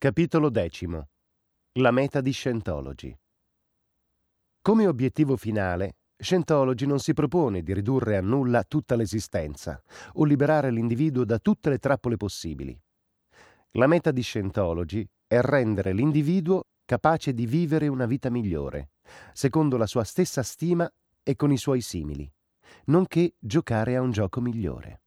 Capitolo 10. La meta di Scientology. Come obiettivo finale, Scientology non si propone di ridurre a nulla tutta l'esistenza o liberare l'individuo da tutte le trappole possibili. La meta di Scientology è rendere l'individuo capace di vivere una vita migliore, secondo la sua stessa stima e con i suoi simili, nonché giocare a un gioco migliore.